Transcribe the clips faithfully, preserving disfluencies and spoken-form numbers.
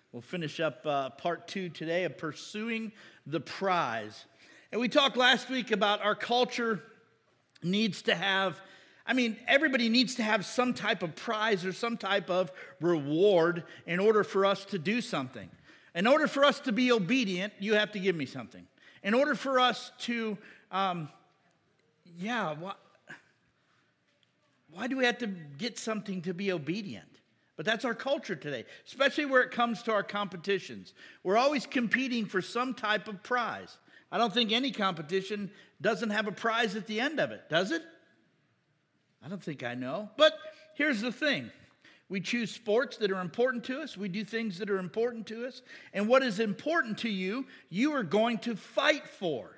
We'll finish up uh, part two today of Pursuing the Prize. And we talked last week about our culture needs to have, I mean, everybody needs to have some type of prize or some type of reward in order for us to do something. In order for us to be obedient, you have to give me something. In order for us to, um, yeah, why, why do we have to get something to be obedient? But that's our culture today, especially where it comes to our competitions. We're always competing for some type of prize. I don't think any competition doesn't have a prize at the end of it, does it? I don't think I know. But here's the thing. We choose sports that are important to us. We do things that are important to us. And what is important to you, you are going to fight for.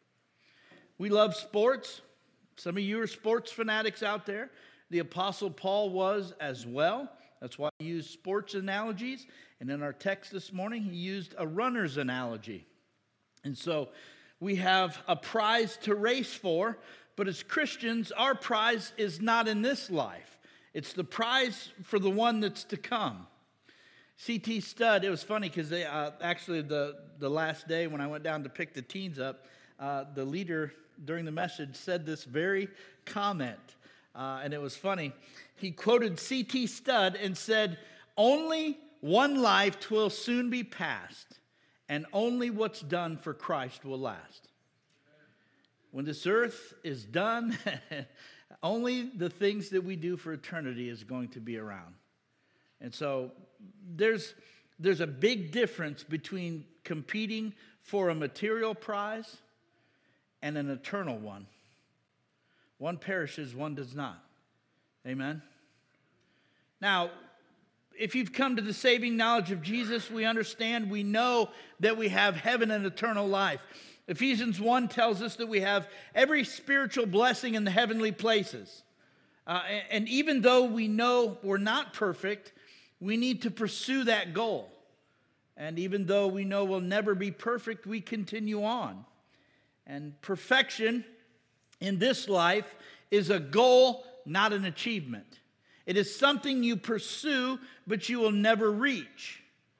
We love sports. Some of you are sports fanatics out there. The Apostle Paul was as well. That's why he used sports analogies. And in our text this morning, he used a runner's analogy. And so we have a prize to race for, but as Christians, our prize is not in this life. It's the prize for the one that's to come. C T Studd, it was funny because they uh, actually the, the last day when I went down to pick the teens up, uh, the leader during the message said this very comment. Uh, and it was funny. He quoted C T Studd and said, "Only one life will soon be passed, and only what's done for Christ will last." When this earth is done, only the things that we do for eternity is going to be around. And so there's, there's a big difference between competing for a material prize and an eternal one. One perishes, one does not. Amen? Now, if you've come to the saving knowledge of Jesus, we understand, we know that we have heaven and eternal life. Ephesians one tells us that we have every spiritual blessing in the heavenly places. Uh, and, and even though we know we're not perfect, we need to pursue that goal. And even though we know we'll never be perfect, we continue on. And perfection in this life is a goal, not an achievement. It is something you pursue, but you will never reach.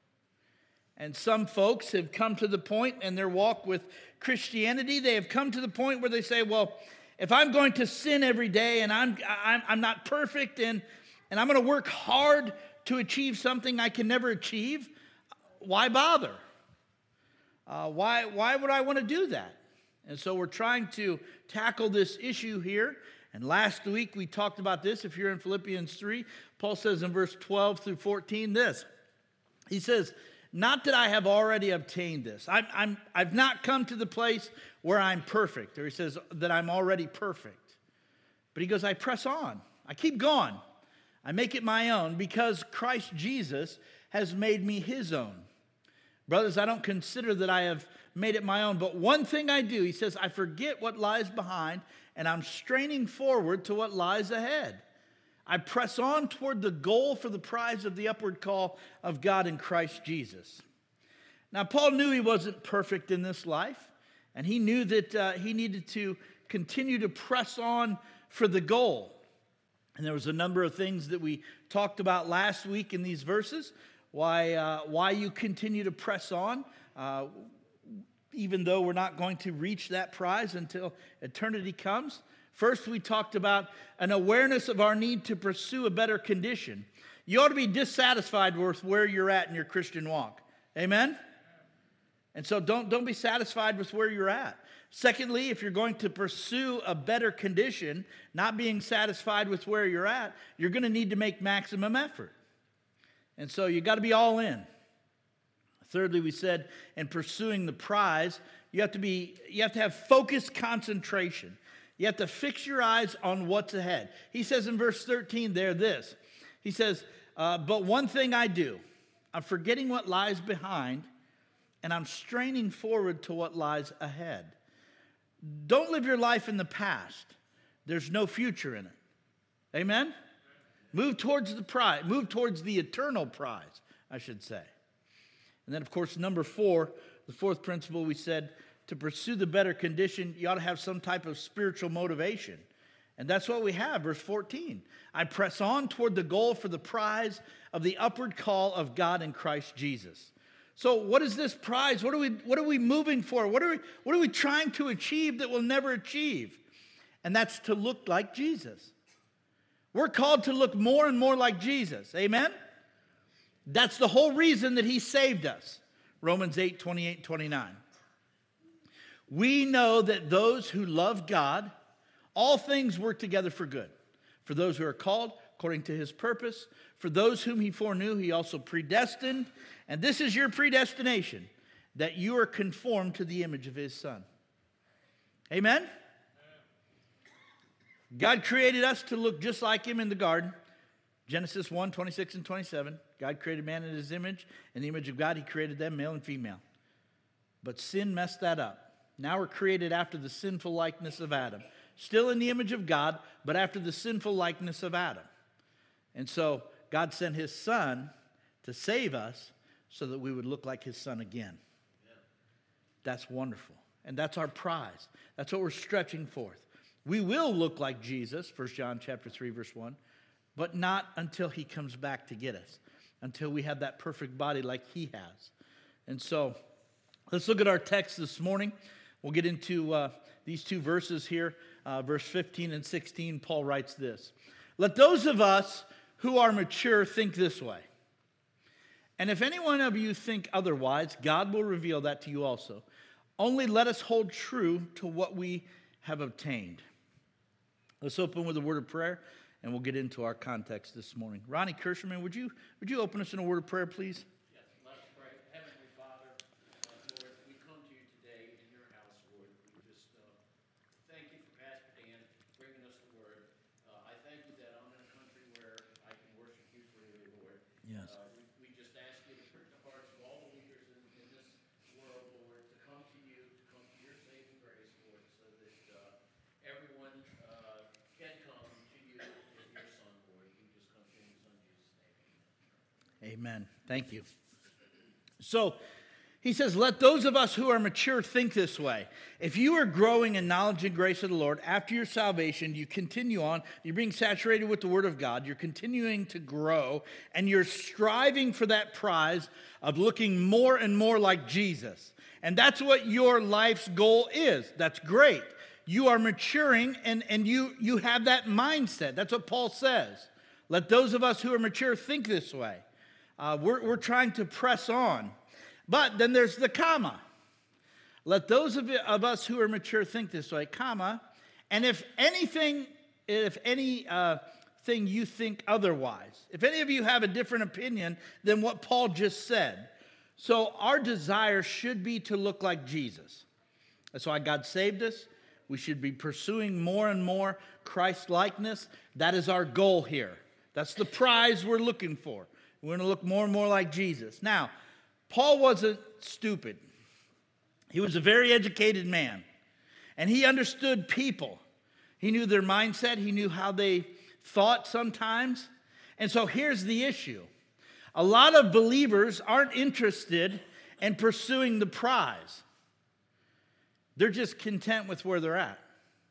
And some folks have come to the point in their walk with Christianity, they have come to the point where they say, well, if I'm going to sin every day and I'm, I'm, I'm not perfect and, and I'm going to work hard to achieve something I can never achieve, why bother? Uh, why, why would I want to do that? And so we're trying to tackle this issue here. And last week we talked about this. If you're in Philippians three, Paul says in verse twelve through fourteen this. He says, "Not that I have already obtained this. I'm, I'm, I've not come to the place where I'm perfect." Or he says that I'm already perfect. But he goes, I press on. I keep going. I make it my own because Christ Jesus has made me his own. Brothers, I don't consider that I have made it my own, but one thing I do, he says, I forget what lies behind, and I'm straining forward to what lies ahead. I press on toward the goal for the prize of the upward call of God in Christ Jesus. Now, Paul knew he wasn't perfect in this life, and he knew that uh, he needed to continue to press on for the goal. And there was a number of things that we talked about last week in these verses, why, uh, why you continue to press on, uh, even though we're not going to reach that prize until eternity comes. First, we talked about an awareness of our need to pursue a better condition. You ought to be dissatisfied with where you're at in your Christian walk. Amen? And so don't, don't be satisfied with where you're at. Secondly, if you're going to pursue a better condition, not being satisfied with where you're at, you're going to need to make maximum effort. And so you got to be all in. Thirdly, we said in pursuing the prize, you have to be, you have to have focused concentration. You have to fix your eyes on what's ahead. He says in verse thirteen there this. He says, uh, but one thing I do, I'm forgetting what lies behind, and I'm straining forward to what lies ahead. Don't live your life in the past. There's no future in it. Amen? Move towards the prize. Move towards the eternal prize, I should say. And then, of course, number four, the fourth principle, we said to pursue the better condition, you ought to have some type of spiritual motivation. And that's what we have, verse fourteen. I press on toward the goal for the prize of the upward call of God in Christ Jesus. So what is this prize? What are we, what are we moving for? What are we, what are we trying to achieve that we'll never achieve? And that's to look like Jesus. We're called to look more and more like Jesus. Amen? That's the whole reason that he saved us. Romans eight, twenty-eight, twenty-nine. We know that those who love God, all things work together for good. For those who are called according to his purpose. For those whom he foreknew, he also predestined. And this is your predestination, that you are conformed to the image of his Son. Amen? God created us to look just like him in the garden. Genesis one, twenty-six and twenty-seven. God created man in his image. In the image of God, he created them, male and female. But sin messed that up. Now we're created after the sinful likeness of Adam. Still in the image of God, but after the sinful likeness of Adam. And so God sent his Son to save us so that we would look like his Son again. That's wonderful. And that's our prize. That's what we're stretching forth. We will look like Jesus, First John chapter three, verse one, but not until he comes back to get us, until we have that perfect body like he has. And so let's look at our text this morning. We'll get into uh, these two verses here, uh, verse fifteen and sixteen. Paul writes this: let those of us who are mature think this way. And if any one of you think otherwise, God will reveal that to you also. Only let us hold true to what we have obtained. Let's open with a word of prayer, and we'll get into our context this morning. Ronnie Kirschman, would you, would you open us in a word of prayer, please? Yes, let's pray. Heavenly Father, uh, Lord, we come to you today in your house, Lord. We just uh, thank you for Pastor Dan bringing us the word. Uh, I thank you that I'm in a country where I can worship you freely, Lord. Yes. Uh, we, we just ask you to prick the hearts of all believers in, in this world, Lord, to come to you, to come to your saving grace, Lord, so that uh, everyone uh, can come to you in your Son, Lord. We just come to you in your Son, Jesus' name. Amen. Amen. Thank you. So he says, let those of us who are mature think this way. If you are growing in knowledge and grace of the Lord, after your salvation, you continue on, you're being saturated with the Word of God, you're continuing to grow, and you're striving for that prize of looking more and more like Jesus. And that's what your life's goal is. That's great. You are maturing, and, and you, you have that mindset. That's what Paul says. Let those of us who are mature think this way. Uh, we're, we're trying to press on. But then there's the comma. Let those of, of us who are mature think this way, comma. And if anything, if any uh, thing you think otherwise, if any of you have a different opinion than what Paul just said, so our desire should be to look like Jesus. That's why God saved us. We should be pursuing more and more Christ-likeness. That is our goal here. That's the prize we're looking for. We're going to look more and more like Jesus. Now, Paul wasn't stupid. He was a very educated man. And he understood people. He knew their mindset. He knew how they thought sometimes. And so here's the issue. A lot of believers aren't interested in pursuing the prize. They're just content with where they're at.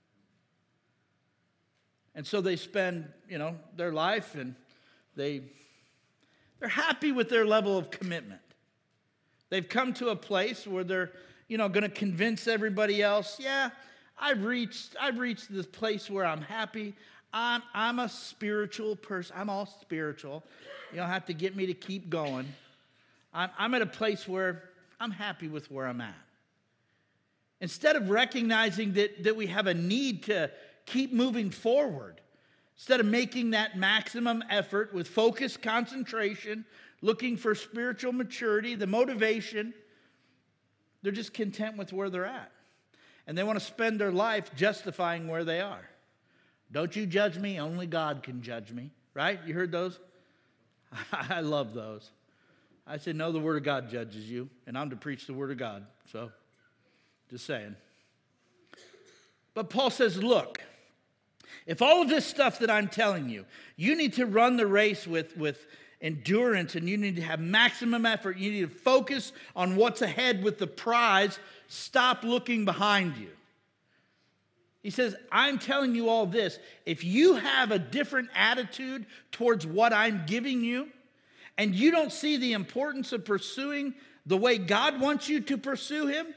And so they spend, you know, their life and they, they're happy with their level of commitment. They've come to a place where they're, you know, going to convince everybody else, yeah, I've reached, I've reached this place where I'm happy. I'm, I'm a spiritual person. I'm all spiritual. You don't have to get me to keep going. I'm, I'm at a place where I'm happy with where I'm at. Instead of recognizing that, that we have a need to keep moving forward, instead of making that maximum effort with focused concentration, looking for spiritual maturity, the motivation, they're just content with where they're at. And they want to spend their life justifying where they are. Don't you judge me, only God can judge me. Right? You heard those? I love those. I said, no, the Word of God judges you, and I'm to preach the Word of God. So, just saying. But Paul says, look, if all of this stuff that I'm telling you, you need to run the race with, with endurance, and you need to have maximum effort. You need to focus on what's ahead with the prize. Stop looking behind you. He says, I'm telling you all this. If you have a different attitude towards what I'm giving you, and you don't see the importance of pursuing the way God wants you to pursue him,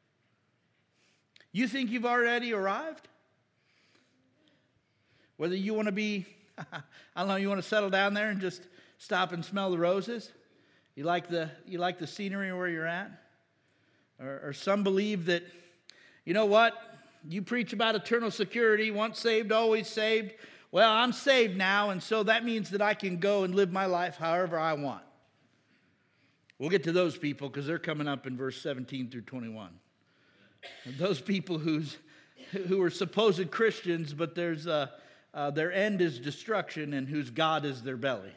you think you've already arrived? Whether you want to be, I don't know, you want to settle down there and just stop and smell the roses? You like the, you like the scenery where you're at? Or, or some believe that, you know what? You preach about eternal security, once saved, always saved. Well, I'm saved now, and so that means that I can go and live my life however I want. We'll get to those people because they're coming up in verse seventeen through twenty-one. And those people who's, who are supposed Christians, but there's uh, uh, their end is destruction, and whose God is their belly.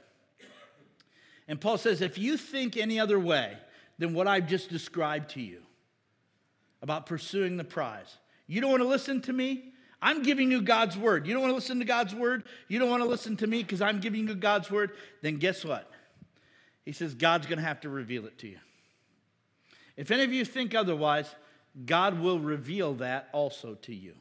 And Paul says, if you think any other way than what I've just described to you about pursuing the prize, you don't want to listen to me? I'm giving you God's word. You don't want to listen to God's word? You don't want to listen to me because I'm giving you God's word? Then guess what? He says God's going to have to reveal it to you. If any of you think otherwise, God will reveal that also to you.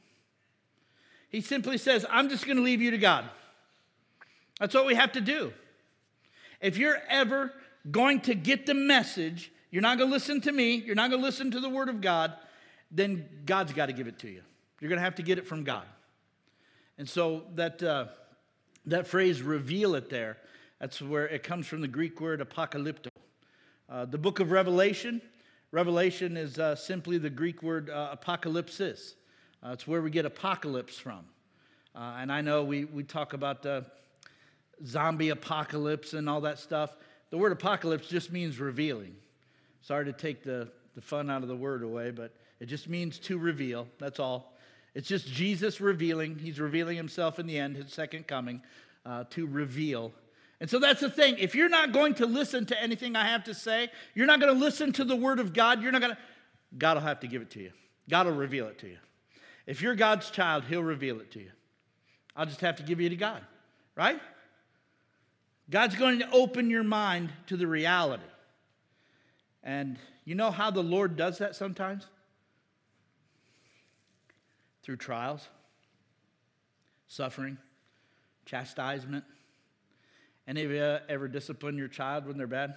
He simply says, I'm just going to leave you to God. That's what we have to do. If you're ever going to get the message, you're not going to listen to me, you're not going to listen to the word of God, then God's got to give it to you. You're going to have to get it from God. And so that, uh, that phrase, reveal it there, that's where it comes from the Greek word apocalypto. Uh, the book of Revelation, Revelation is uh, simply the Greek word uh, apocalypsis. Uh, it's where we get apocalypse from. Uh, and I know we, we talk about uh, zombie apocalypse and all that stuff. The word apocalypse just means revealing. Sorry to take the, the fun out of the word away, but it just means to reveal. That's all. It's just Jesus revealing. He's revealing himself in the end, his second coming, uh, to reveal. And so that's the thing. If you're not going to listen to anything I have to say, you're not going to listen to the word of God, you're not going to, God will have to give it to you. God will reveal it to you. If you're God's child, he'll reveal it to you. I'll just have to give you to God, right? God's going to open your mind to the reality. And you know how the Lord does that sometimes? Through trials, suffering, chastisement. Any of you ever discipline your child when they're bad?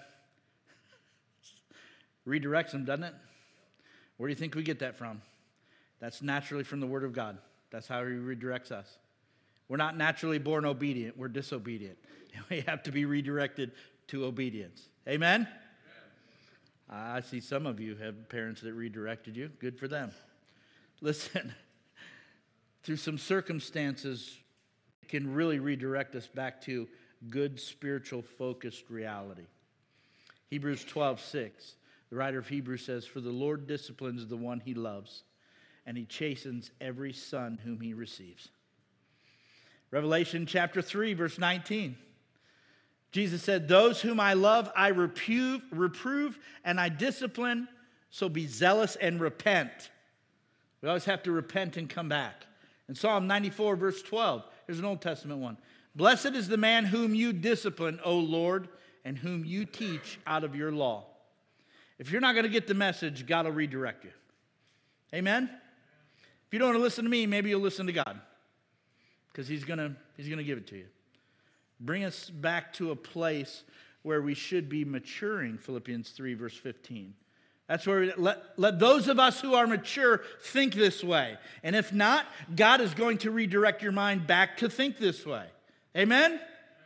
Redirects them, doesn't it? Where do you think we get that from? That's naturally from the Word of God. That's how he redirects us. We're not naturally born obedient. We're disobedient. We have to be redirected to obedience. Amen? Amen. I see some of you have parents that redirected you. Good for them. Listen, through some circumstances, it can really redirect us back to good spiritual focused reality. Hebrews twelve six, the writer of Hebrews says, for the Lord disciplines the one he loves, and he chastens every son whom he receives. Revelation chapter three, verse nineteen. Jesus said, those whom I love, I reprove, reprove and I discipline, so be zealous and repent. We always have to repent and come back. In Psalm ninety-four, verse twelve, here's an Old Testament one. Blessed is the man whom you discipline, O Lord, and whom you teach out of your law. If you're not going to get the message, God will redirect you. Amen? If you don't want to listen to me, maybe you'll listen to God, because he's going to he's going to give it to you. Bring us back to a place where we should be maturing, Philippians three, verse fifteen. That's where we, let, let those of us who are mature think this way. And if not, God is going to redirect your mind back to think this way. Amen?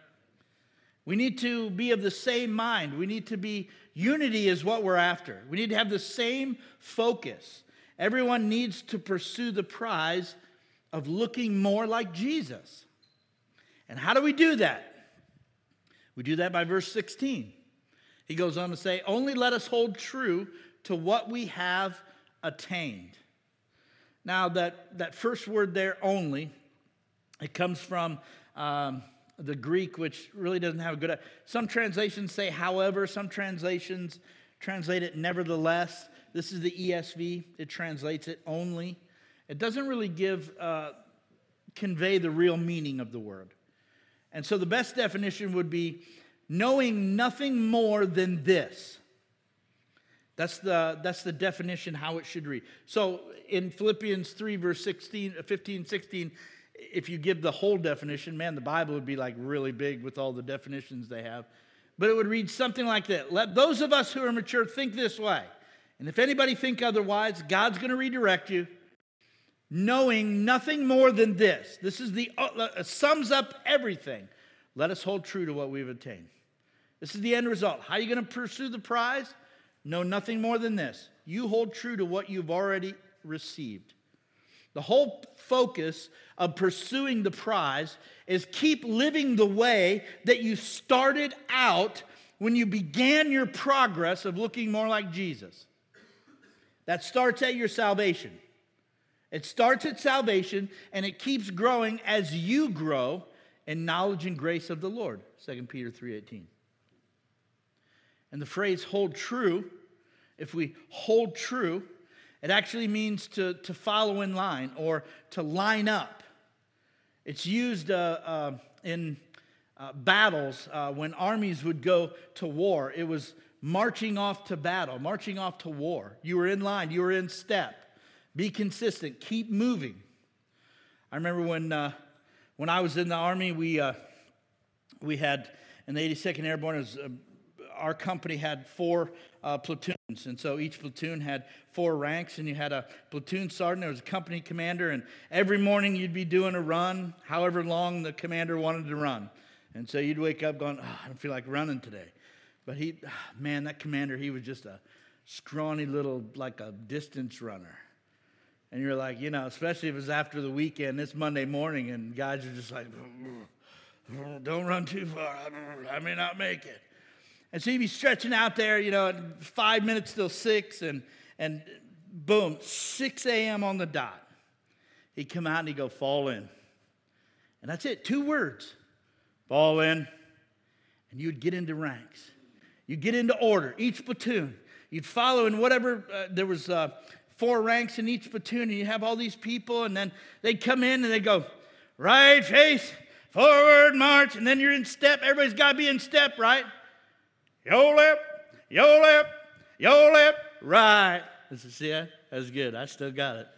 We need to be of the same mind. We need to be, unity is what we're after. We need to have the same focus. Everyone needs to pursue the prize of looking more like Jesus. And how do we do that? We do that by verse sixteen. He goes on to say, only let us hold true to what we have attained. Now, that, that first word there, only, it comes from um, the Greek, which really doesn't have a good... Some translations say however, some translations translate it nevertheless. This is the E S V. It translates it only. It doesn't really give, uh, convey the real meaning of the word. And so the best definition would be knowing nothing more than this. That's the, that's the definition how it should read. So in Philippians three, verse sixteen, fifteen, sixteen, if you give the whole definition, man, the Bible would be like really big with all the definitions they have. But it would read something like that. Let those of us who are mature think this way. And if anybody think otherwise, God's going to redirect you, knowing nothing more than this. This is the uh, sums up everything. Let us hold true to what we've attained. This is the end result. How are you going to pursue the prize? Know nothing more than this. You hold true to what you've already received. The whole focus of pursuing the prize is keep living the way that you started out when you began your progress of looking more like Jesus. That starts at your salvation. It starts at salvation, and it keeps growing as you grow in knowledge and grace of the Lord, Second Peter three eighteen. And the phrase hold true, if we hold true, it actually means to, to follow in line or to line up. It's used uh, uh, in uh, battles uh, when armies would go to war. It was marching off to battle, marching off to war. You were in line, you were in step. Be consistent, keep moving. I remember when uh, when I was in the Army, we uh, we had in the eighty-second Airborne, it was, uh, our company had four uh, platoons, and so each platoon had four ranks, and you had a platoon sergeant, there was a company commander, and every morning you'd be doing a run, however long the commander wanted to run. And so you'd wake up going, oh, I don't feel like running today. But he, man, that commander, he was just a scrawny little, like a distance runner. And you're like, you know, especially if it was after the weekend, it's Monday morning, and guys are just like, don't run too far, I may not make it. And so you'd be stretching out there, you know, at five minutes till six, and and boom, six a.m. on the dot. He'd come out and he'd go, fall in. And that's it, two words, fall in. And you'd get into ranks. You'd get into order, each platoon. You'd follow in whatever, uh, there was uh, four ranks in each platoon, and you have all these people, and then they'd come in and they'd go, right face, forward march, and then you're in step. Everybody's got to be in step, right? Yo left, yo left, yo left, right. This is, see, that was good. I still got it.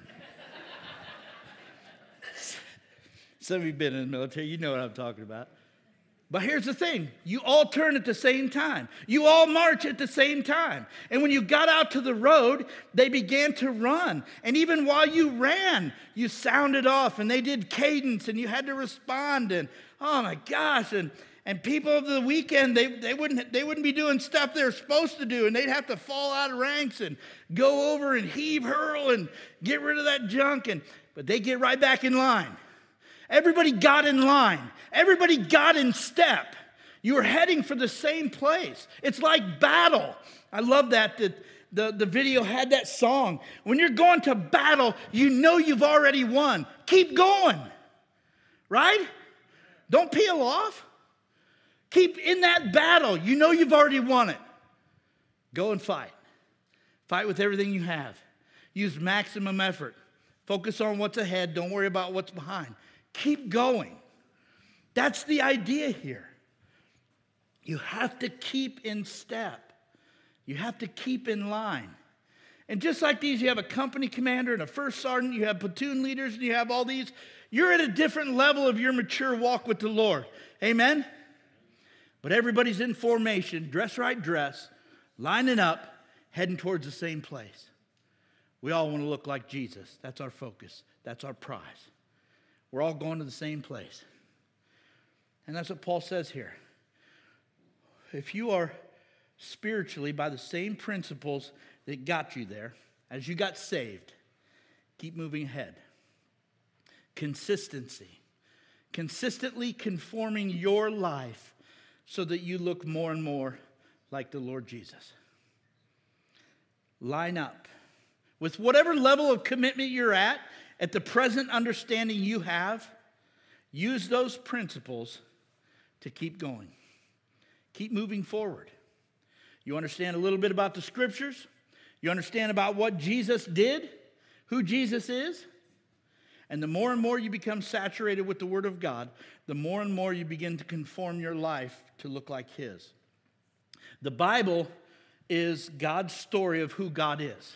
Some of you have been in the military, you know what I'm talking about. But here's the thing. You all turn at the same time. You all march at the same time. And when you got out to the road, they began to run. And even while you ran, you sounded off, and they did cadence, and you had to respond. And oh my gosh, and And people of the weekend, they, they, wouldn't, they wouldn't be doing stuff they're supposed to do, and they'd have to fall out of ranks and go over and heave, hurl, and get rid of that junk. And, but they get right back in line. Everybody got in line. Everybody got in step. You were heading for the same place. It's like battle. I love that, that the, the video had that song. When you're going to battle, you know you've already won. Keep going, right? Don't peel off. Keep in that battle. You know you've already won it. Go and fight. Fight with everything you have. Use maximum effort. Focus on what's ahead. Don't worry about what's behind. Keep going. That's the idea here. You have to keep in step. You have to keep in line. And just like these, you have a company commander and a first sergeant. You have platoon leaders, and you have all these. You're at a different level of your mature walk with the Lord. Amen? But everybody's in formation, dress right dress, lining up, heading towards the same place. We all want to look like Jesus. That's our focus. That's our prize. We're all going to the same place. And that's what Paul says here. If you are spiritually by the same principles that got you there, as you got saved, keep moving ahead. Consistency. Consistently conforming your life so that you look more and more like the Lord Jesus. Line up. With whatever level of commitment you're at, at the present understanding you have, use those principles to keep going. Keep moving forward. You understand a little bit about the scriptures. You understand about what Jesus did, who Jesus is. And the more and more you become saturated with the Word of God, the more and more you begin to conform your life to look like His. The Bible is God's story of who God is.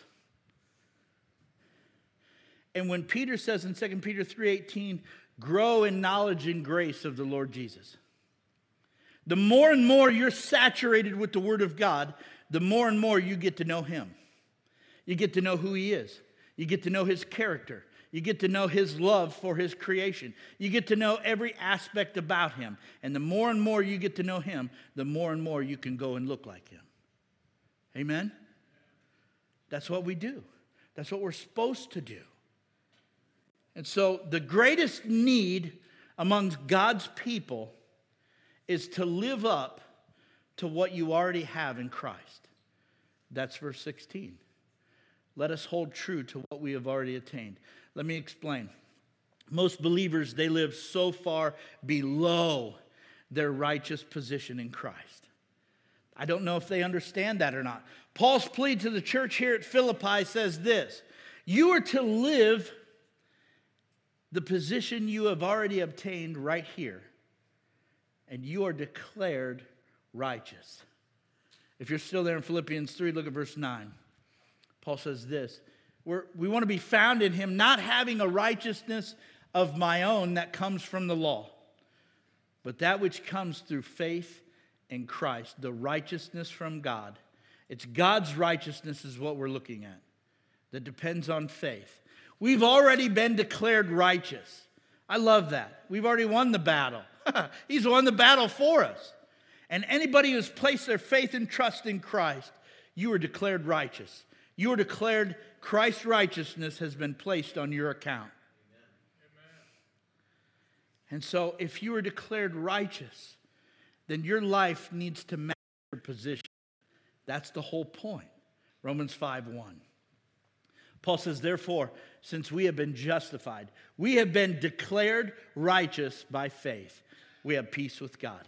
And when Peter says in Second Peter three eighteen, grow in knowledge and grace of the Lord Jesus. The more and more you're saturated with the Word of God, the more and more you get to know Him. You get to know who He is. You get to know His character. You get to know His love for His creation. You get to know every aspect about Him. And the more and more you get to know Him, the more and more you can go and look like Him. Amen? That's what we do. That's what we're supposed to do. And so the greatest need amongst God's people is to live up to what you already have in Christ. That's verse sixteen. Let us hold true to what we have already attained. Let me explain. Most believers, they live so far below their righteous position in Christ. I don't know if they understand that or not. Paul's plea to the church here at Philippi says this: you are to live the position you have already obtained right here, and you are declared righteous. If you're still there in Philippians three, look at verse nine. Paul says this: We're, we want to be found in Him, not having a righteousness of my own that comes from the law, but that which comes through faith in Christ, the righteousness from God. It's God's righteousness is what we're looking at, that depends on faith. We've already been declared righteous. I love that. We've already won the battle. He's won the battle for us. And anybody who's placed their faith and trust in Christ, you are declared righteous. You are declared Christ's righteousness has been placed on your account. Amen. And so if you are declared righteous, then your life needs to match your position. That's the whole point. Romans five one. Paul says, therefore, since we have been justified, we have been declared righteous by faith, we have peace with God.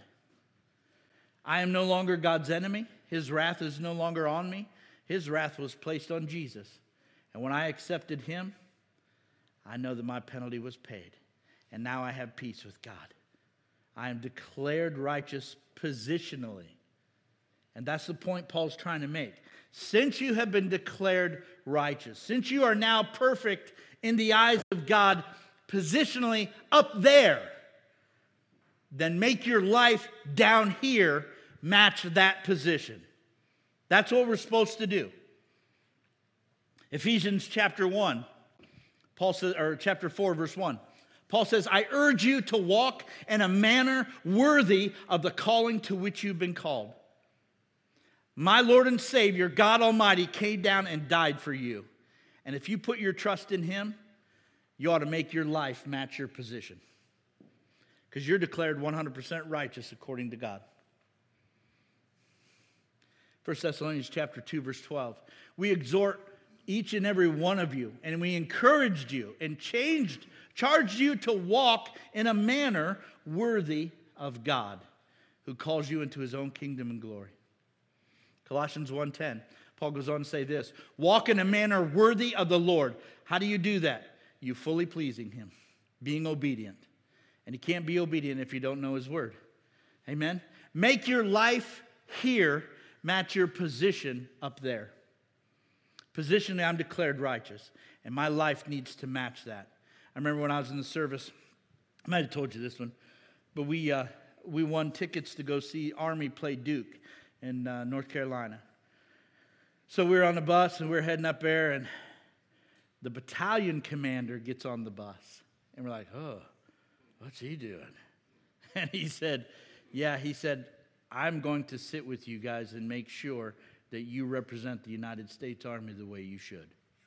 I am no longer God's enemy. His wrath is no longer on me. His wrath was placed on Jesus. And when I accepted Him, I know that my penalty was paid. And now I have peace with God. I am declared righteous positionally. And that's the point Paul's trying to make. Since you have been declared righteous, since you are now perfect in the eyes of God, positionally up there, then make your life down here match that position. That's what we're supposed to do. Ephesians chapter one, Paul says, or chapter four, verse one. Paul says, I urge you to walk in a manner worthy of the calling to which you've been called. My Lord and Savior, God Almighty, came down and died for you. And if you put your trust in Him, you ought to make your life match your position. Because you're declared one hundred percent righteous according to God. First Thessalonians chapter two, verse twelve. We exhort each and every one of you, and we encouraged you and changed, charged you to walk in a manner worthy of God, who calls you into His own kingdom and glory. Colossians one ten, Paul goes on to say this: walk in a manner worthy of the Lord. How do you do that? You fully pleasing Him, being obedient. And you can't be obedient if you don't know His word. Amen? Make your life here match your position up there. Positionally, I'm declared righteous, and my life needs to match that. I remember when I was in the service, I might have told you this one, but we uh, we won tickets to go see Army play Duke in uh, North Carolina. So we were on the bus, and we we're heading up there, and the battalion commander gets on the bus. And we're like, oh, what's he doing? And he said, yeah, he said, I'm going to sit with you guys and make sure that you represent the United States Army the way you should.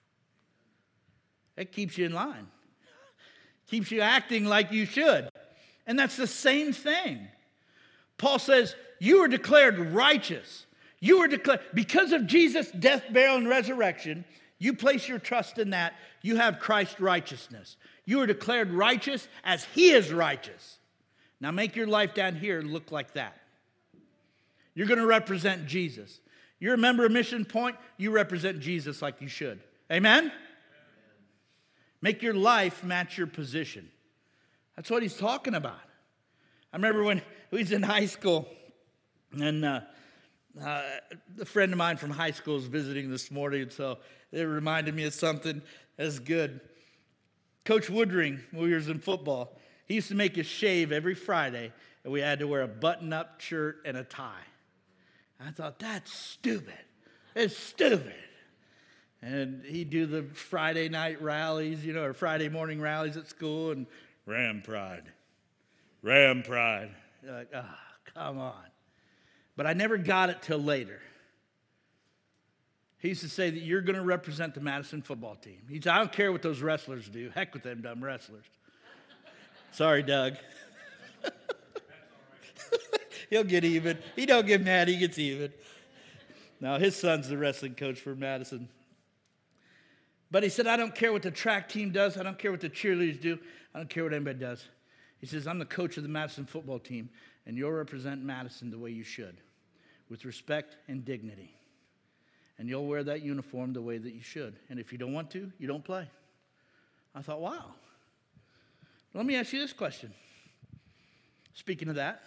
It keeps you in line. Keeps you acting like you should. And that's the same thing. Paul says, you are declared righteous. You are declared, because of Jesus' death, burial, and resurrection, you place your trust in that. You have Christ's righteousness. You are declared righteous as He is righteous. Now make your life down here look like that. You're going to represent Jesus. You're a member of Mission Point, you represent Jesus like you should. Amen? Amen? Make your life match your position. That's what he's talking about. I remember when we was in high school, and uh, Uh, a friend of mine from high school is visiting this morning, so it reminded me of something that's good. Coach Woodring, when we was in football, he used to make us shave every Friday, and we had to wear a button-up shirt and a tie. I thought, that's stupid. It's stupid. And he'd do the Friday night rallies, you know, or Friday morning rallies at school, and Ram Pride. Ram Pride. You're like, ah, oh, come on. But I never got it till later. He used to say that you're going to represent the Madison football team. He said, I don't care what those wrestlers do. Heck with them dumb wrestlers. Sorry, Doug. He'll get even. He don't get mad, he gets even. Now, his son's the wrestling coach for Madison. But he said, I don't care what the track team does. I don't care what the cheerleaders do. I don't care what anybody does. He says, I'm the coach of the Madison football team, and you'll represent Madison the way you should, with respect and dignity. And you'll wear that uniform the way that you should. And if you don't want to, you don't play. I thought, wow. Let me ask you this question. Speaking of that,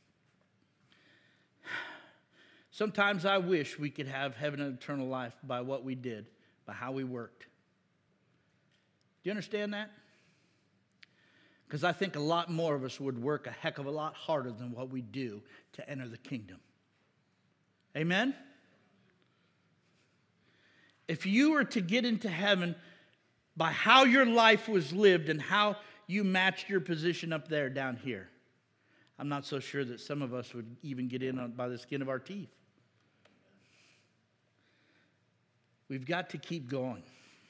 sometimes I wish we could have heaven and eternal life by what we did, by how we worked. Do you understand that? Because I think a lot more of us would work a heck of a lot harder than what we do to enter the kingdom. Amen? If you were to get into heaven by how your life was lived and how you matched your position up there down here, I'm not so sure that some of us would even get in on, by the skin of our teeth. We've got to keep going.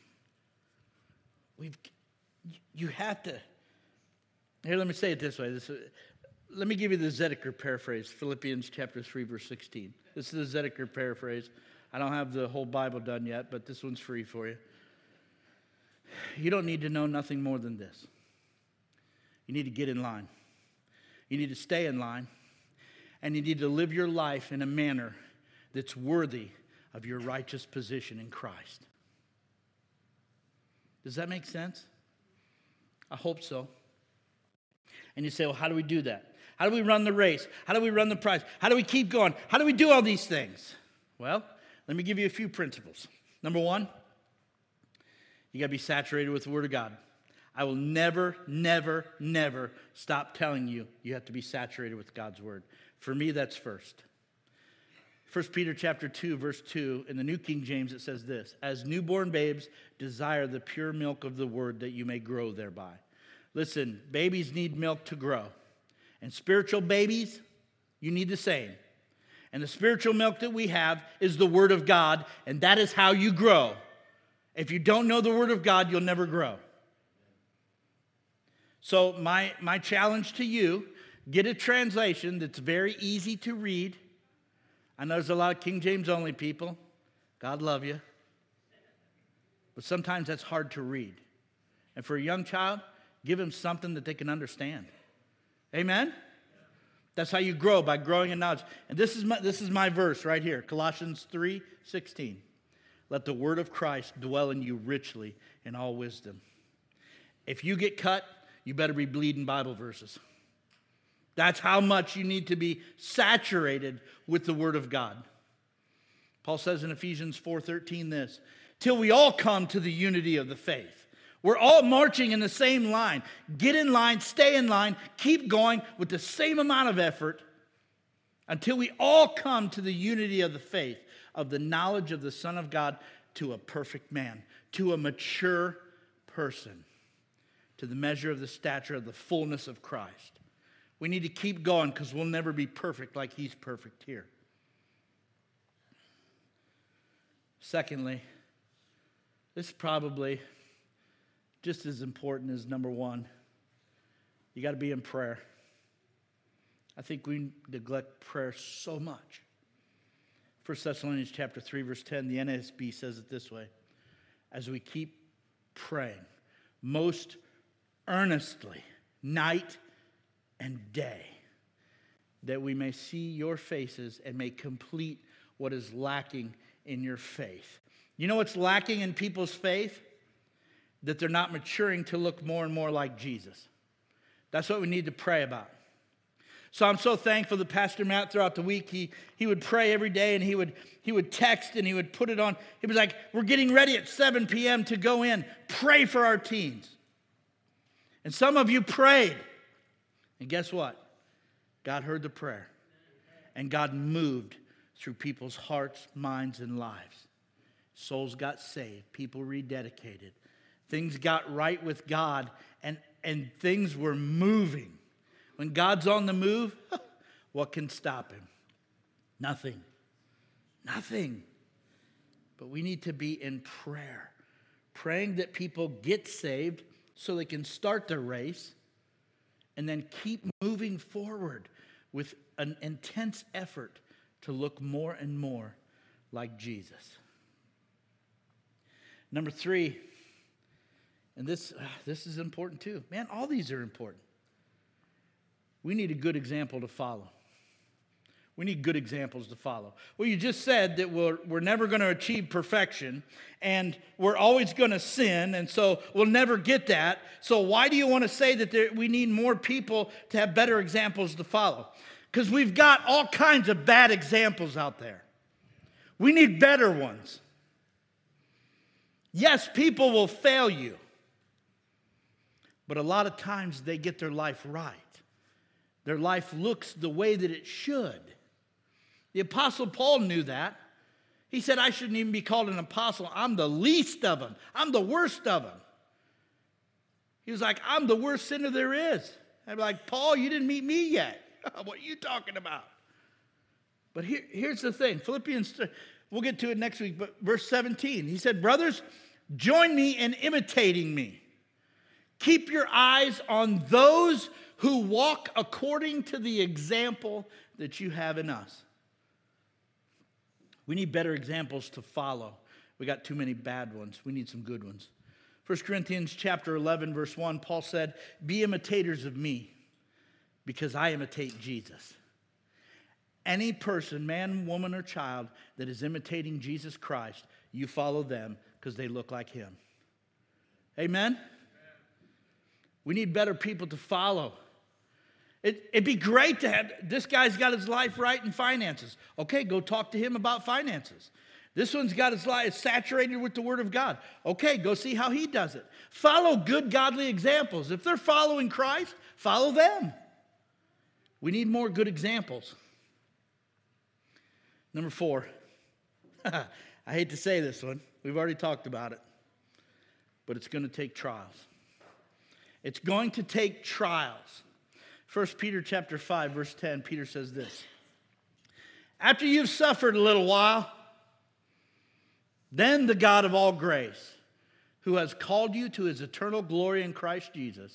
We've, you have to. Here, let me say it this way. This, let me give you the Zedeker paraphrase, Philippians chapter three, verse sixteen. This is the Zedeker paraphrase. I don't have the whole Bible done yet, but this one's free for you. You don't need to know nothing more than this. You need to get in line. You need to stay in line. And you need to live your life in a manner that's worthy of your righteous position in Christ. Does that make sense? I hope so. And you say, well, how do we do that? How do we run the race? How do we run the prize? How do we keep going? How do we do all these things? Well, let me give you a few principles. Number one, you got to be saturated with the Word of God. I will never, never, never stop telling you you have to be saturated with God's Word. For me, that's first. First Peter chapter two, verse two, in the New King James, it says this, as newborn babes desire the pure milk of the Word that you may grow thereby. Listen, babies need milk to grow. And spiritual babies, you need the same. And the spiritual milk that we have is the Word of God, and that is how you grow. If you don't know the Word of God, you'll never grow. So my, my challenge to you, get a translation that's very easy to read. I know there's a lot of King James only people. God love you. But sometimes that's hard to read. And for a young child, give them something that they can understand. Amen? That's how you grow, by growing in knowledge. And this is my, this is my verse right here, Colossians three sixteen. Let the word of Christ dwell in you richly in all wisdom. If you get cut, you better be bleeding Bible verses. That's how much you need to be saturated with the Word of God. Paul says in Ephesians four thirteen this, till we all come to the unity of the faith. We're all marching in the same line. Get in line, stay in line, keep going with the same amount of effort until we all come to the unity of the faith, of the knowledge of the Son of God, to a perfect man, to a mature person, to the measure of the stature of the fullness of Christ. We need to keep going because we'll never be perfect like He's perfect here. Secondly, this is probably just as important as number one. You got to be in prayer. I think we neglect prayer so much. First Thessalonians chapter three, verse ten, the N A S B says it this way. As we keep praying, most earnestly, night and day, that we may see your faces and may complete what is lacking in your faith. You know what's lacking in people's faith? That they're not maturing to look more and more like Jesus. That's what we need to pray about. So I'm so thankful that Pastor Matt throughout the week, he, he would pray every day and he would, he would text and he would put it on. He was like, we're getting ready at seven p.m. to go in. Pray for our teens. And some of you prayed. And guess what? God heard the prayer. And God moved through people's hearts, minds, and lives. Souls got saved. People rededicated. Things got right with God. And, and things were moving. When God's on the move, what can stop him? Nothing. Nothing. But we need to be in prayer. Praying that people get saved so they can start the race and then keep moving forward with an intense effort to look more and more like Jesus. Number three, and this, uh, this is important too. Man, all these are important. We need a good example to follow. We need good examples to follow. Well, you just said that we're, we're never going to achieve perfection, and we're always going to sin, and so we'll never get that. So why do you want to say that there, we need more people to have better examples to follow? Because we've got all kinds of bad examples out there. We need better ones. Yes, people will fail you, but a lot of times they get their life right. Their life looks the way that it should. The Apostle Paul knew that. He said, I shouldn't even be called an apostle. I'm the least of them. I'm the worst of them. He was like, I'm the worst sinner there is. I'm like, Paul, you didn't meet me yet. What are you talking about? But here, here's the thing. Philippians, we'll get to it next week, but verse seventeen. He said, brothers, join me in imitating me. Keep your eyes on those who walk according to the example that you have in us. We need better examples to follow. We got too many bad ones. We need some good ones. First Corinthians chapter eleven, verse one, Paul said, be imitators of me, because I imitate Jesus. Any person, man, woman, or child that is imitating Jesus Christ, you follow them because they look like him. Amen? Amen. We need better people to follow. It, it'd be great to have, this guy's got his life right in finances. Okay, go talk to him about finances. This one's got his life saturated with the Word of God. Okay, go see how he does it. Follow good, godly examples. If they're following Christ, follow them. We need more good examples. Number four. I hate to say this one. We've already talked about it. But it's going to take trials. It's going to take trials. First Peter chapter five, verse ten, Peter says this. After you've suffered a little while, then the God of all grace, who has called you to his eternal glory in Christ Jesus,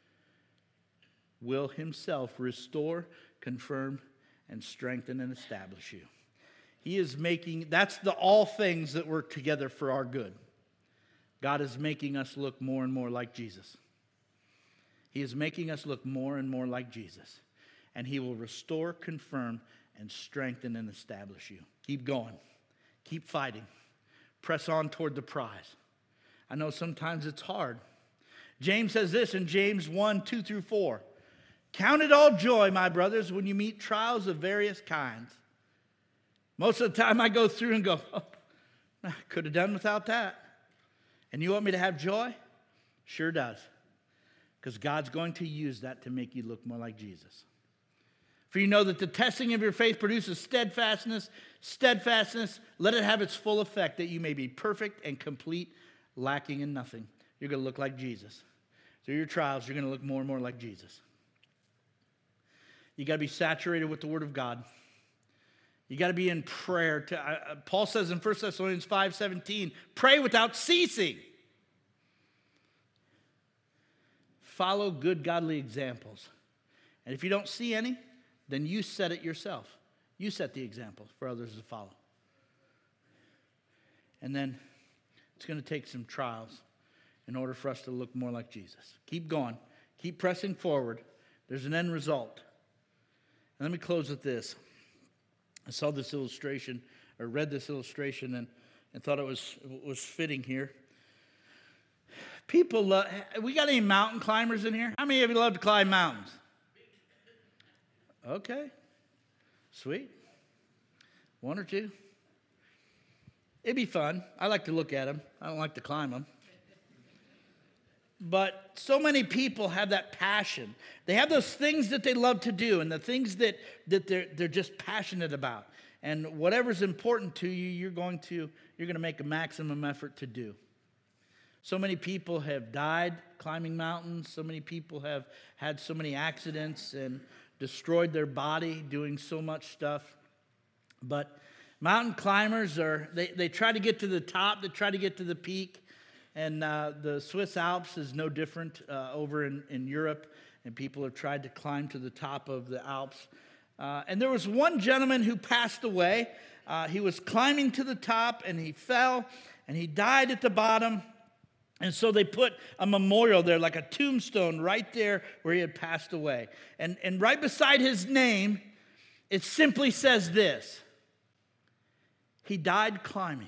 will himself restore, confirm, and strengthen and establish you. He is making, that's the all things that work together for our good. God is making us look more and more like Jesus. He is making us look more and more like Jesus. And he will restore, confirm, and strengthen and establish you. Keep going. Keep fighting. Press on toward the prize. I know sometimes it's hard. James says this in James one, two through four. Count it all joy, my brothers, when you meet trials of various kinds. Most of the time I go through and go, oh, I could have done without that. And you want me to have joy? Sure does. Because God's going to use that to make you look more like Jesus. For you know that the testing of your faith produces steadfastness. Steadfastness, let it have its full effect, that you may be perfect and complete, lacking in nothing. You're going to look like Jesus. Through your trials, you're going to look more and more like Jesus. You got to be saturated with the Word of God. You got to be in prayer. To, uh, Paul says in First Thessalonians five seventeen, pray without ceasing. Follow good, godly examples. And if you don't see any, then you set it yourself. You set the example for others to follow. And then it's going to take some trials in order for us to look more like Jesus. Keep going. Keep pressing forward. There's an end result. And let me close with this. I saw this illustration, or read this illustration, and, and thought it was, was fitting here. People love, we got any mountain climbers in here? How many of you love to climb mountains? Okay. Sweet. One or two. It'd be fun. I like to look at them. I don't like to climb them. But so many people have that passion. They have those things that they love to do and the things that, that they're, they're just passionate about. And whatever's important to you, you're going to, you're going to make a maximum effort to do. So many people have died climbing mountains. So many people have had so many accidents and destroyed their body doing so much stuff. But mountain climbers are, they, they try to get to the top. They try to get to the peak. And uh, the Swiss Alps is no different uh, over in, in Europe. And people have tried to climb to the top of the Alps. Uh, and there was one gentleman who passed away. Uh, he was climbing to the top and he fell and he died at the bottom. And so they put a memorial there, like a tombstone right there where he had passed away. And, and right beside his name, it simply says this: he died climbing.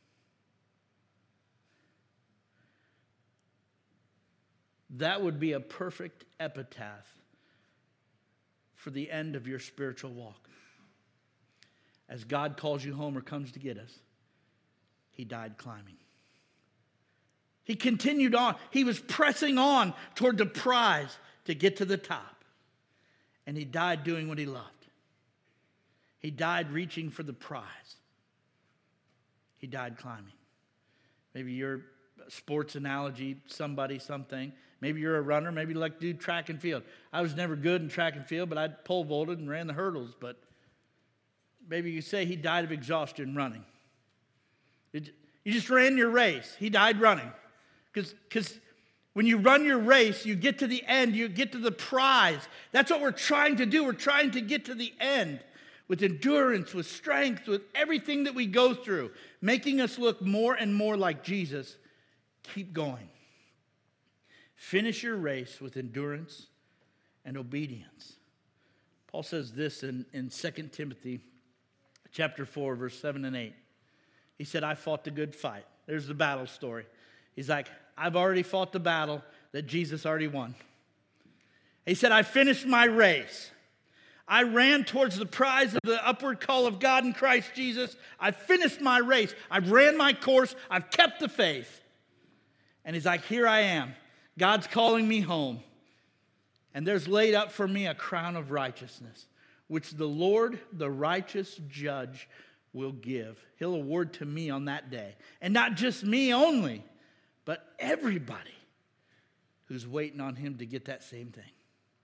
That would be a perfect epitaph for the end of your spiritual walk. As God calls you home or comes to get us, he died climbing. He continued on. He was pressing on toward the prize to get to the top. And he died doing what he loved. He died reaching for the prize. He died climbing. Maybe you're a sports analogy, somebody, something. Maybe you're a runner. Maybe you like to do track and field. I was never good in track and field, but I pole vaulted and ran the hurdles. But maybe you say he died of exhaustion running. You just ran your race. He died running. Because when you run your race, you get to the end, you get to the prize. That's what we're trying to do. We're trying to get to the end with endurance, with strength, with everything that we go through, making us look more and more like Jesus. Keep going. Finish your race with endurance and obedience. Paul says this in, in Second Timothy chapter four, verse seven and eight. He said, I fought the good fight. There's the battle story. He's like, I've already fought the battle that Jesus already won. He said, I finished my race. I ran towards the prize of the upward call of God in Christ Jesus. I finished my race. I've ran my course. I've kept the faith. And he's like, here I am. God's calling me home. And there's laid up for me a crown of righteousness, which the Lord, the righteous judge, will give. He'll award to me on that day. And not just me only, but everybody who's waiting on him to get that same thing.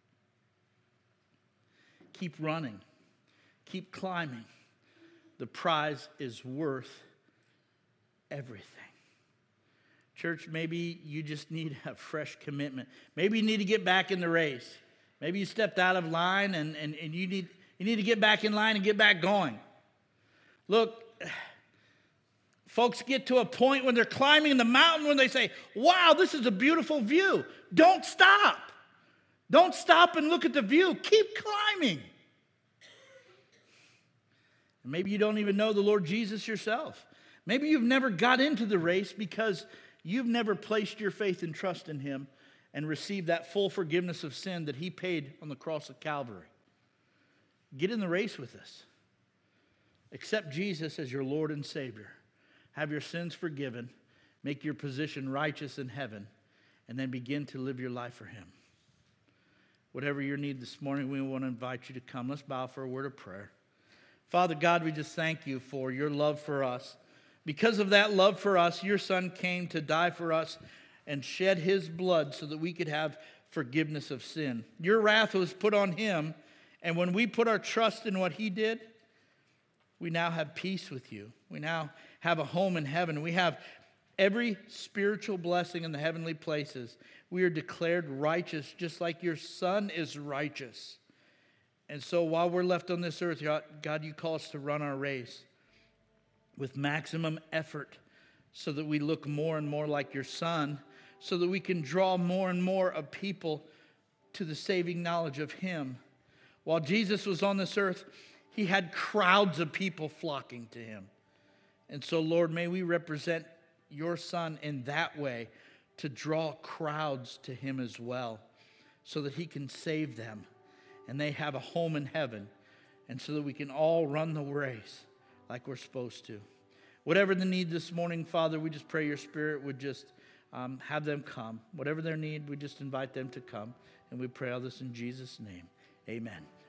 Keep running. Keep climbing. The prize is worth everything. Church, maybe you just need a fresh commitment. Maybe you need to get back in the race. Maybe you stepped out of line and, and, and you need, you need to get back in line and get back going. Look, folks get to a point when they're climbing the mountain when they say, wow, this is a beautiful view. Don't stop. Don't stop and look at the view. Keep climbing. And maybe you don't even know the Lord Jesus yourself. Maybe you've never got into the race because you've never placed your faith and trust in him and received that full forgiveness of sin that he paid on the cross of Calvary. Get in the race with us. Accept Jesus as your Lord and Savior. Have your sins forgiven. Make your position righteous in heaven. And then begin to live your life for him. Whatever your need this morning, we want to invite you to come. Let's bow for a word of prayer. Father God, we just thank you for your love for us. Because of that love for us, your Son came to die for us and shed his blood so that we could have forgiveness of sin. Your wrath was put on him, and when we put our trust in what he did, we now have peace with you. We now have a home in heaven. We have every spiritual blessing in the heavenly places. We are declared righteous just like your Son is righteous. And so while we're left on this earth, God, you call us to run our race with maximum effort so that we look more and more like your Son, so that we can draw more and more of people to the saving knowledge of him. While Jesus was on this earth, he had crowds of people flocking to him. And so, Lord, may we represent your Son in that way to draw crowds to him as well so that he can save them and they have a home in heaven, and so that we can all run the race like we're supposed to. Whatever the need this morning, Father, we just pray your Spirit would just um, have them come. Whatever their need, we just invite them to come. And we pray all this in Jesus' name. Amen.